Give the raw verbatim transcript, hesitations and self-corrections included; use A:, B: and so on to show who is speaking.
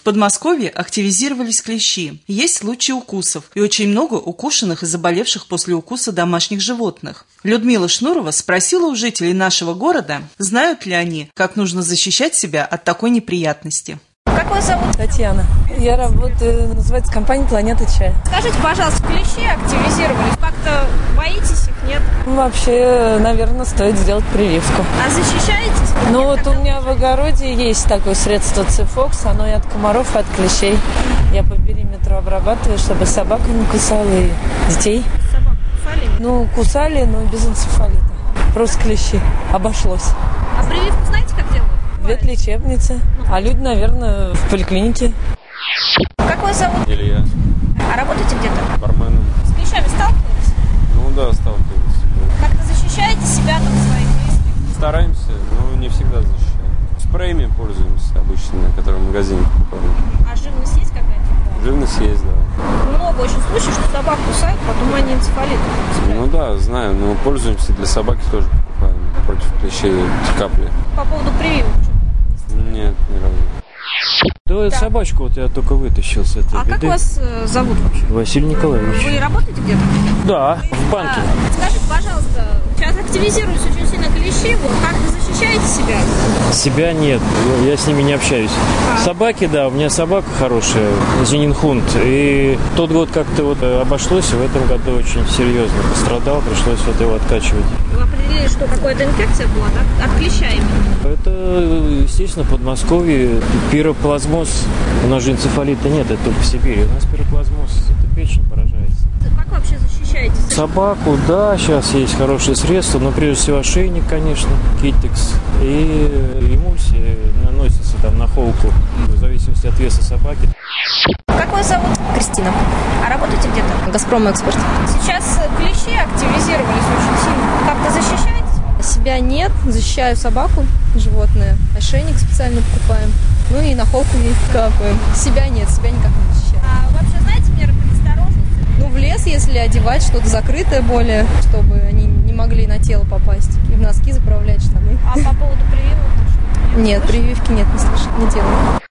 A: Подмосковье активизировались клещи. Есть случаи укусов и очень много укушенных и заболевших после укуса домашних животных. Людмила Шнурова спросила у жителей нашего города, знают ли они, как нужно защищать себя от такой неприятности.
B: Как вас зовут?
C: Татьяна. Я работаю, называется компания «Планета Чай».
B: Скажите, пожалуйста, клещи активизировались. Как-то боитесь их, нет?
C: Вообще, наверное, стоит сделать прививку.
B: А защищаетесь?
C: Ну
B: Нет,
C: вот у меня в огороде есть такое средство Цифокс, оно и от комаров, и от клещей. Я по периметру обрабатываю, чтобы собака не кусала и детей.
B: Собак кусали?
C: Ну, кусали, но без энцефалита. Просто клещи. Обошлось.
B: А прививку знаете, как делают?
C: В ветлечебнице. А люди, наверное, в поликлинике.
B: Как вас зовут?
D: Илья.
B: А работаете где-то?
D: Барменом.
B: С клещами сталкивались?
D: Ну да, сталкивались.
B: Как-то защищаете себя, там, своих близких?
D: Стараемся, но не всегда защищаем. Спреями пользуемся обычными, которые в магазине покупаем.
B: А живность есть какая-то?
D: Живность есть, да.
B: Много очень случаев, что собак кусают, потом они энцефалит.
D: Ну да, знаю, но пользуемся, для собаки тоже покупаем. Против клещей капли.
B: По поводу прививок?
D: Нет, ни разу.
E: Да,
B: Так.
E: собачку вот я только вытащил с этой
B: А
E: беды.
B: как вас э, зовут вообще?
E: Василий Николаевич.
B: Вы работаете где-то?
E: Да, в банке.
B: А, скажите, пожалуйста, сейчас активизируются очень сильно клещи, вот как вы защищаете себя?
E: Себя нет, я с ними не общаюсь.
B: А.
E: Собаки, да, у меня собака хорошая, Зенинхунд. И тот год как-то вот обошлось, и в этом году очень серьезно пострадал, пришлось вот его откачивать.
B: Вы определили, что какая-то инфекция была, да? От клеща именно?
E: Это, естественно, в Подмосковье пироплазмоз. У нас же энцефалита нет, это только в Сибири. У нас пироплазмоз, это печень поражается.
B: Как вы вообще защищаетесь?
E: Собаку, да, сейчас есть хорошие средства, но прежде всего ошейник, конечно, китекс. И эмульсия наносится там на холку, в зависимости от веса собаки.
B: Как вас зовут?
F: Кристина.
B: А работаете где-то?
F: Газпром экспорт.
B: Сейчас клещи активизировались очень сильно. Как-то защищаетесь?
F: Себя нет, защищаю собаку, животное. Ошейник специально покупаем. Ну и на холку ей капаем. Себя нет, себя никак не защищаю.
B: А вообще знаете меры предосторожности?
F: Ну, в лес, если одевать что-то закрытое более, чтобы они не могли на тело попасть. И в носки заправлять, штаны.
B: А по поводу прививок?
F: Нет, прививки нет, не слышу, не делаю.